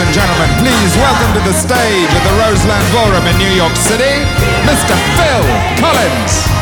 and gentlemen, please welcome to the stage at the Roseland Ballroom in New York City, Mr. Phil Collins.